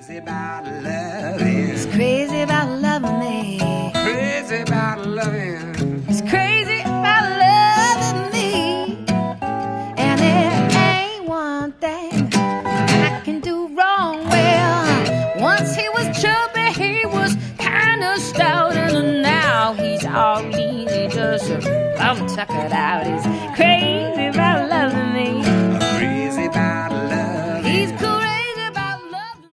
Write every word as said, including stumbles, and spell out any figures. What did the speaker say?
crazy about loving. He's crazy about loving me. Crazy about loving. He's crazy about loving me. And it ain't one thing I can do wrong. Well, once he was chubby, he was kind of stout, and now he's all easy, just plum tuckered out. He's crazy about loving me.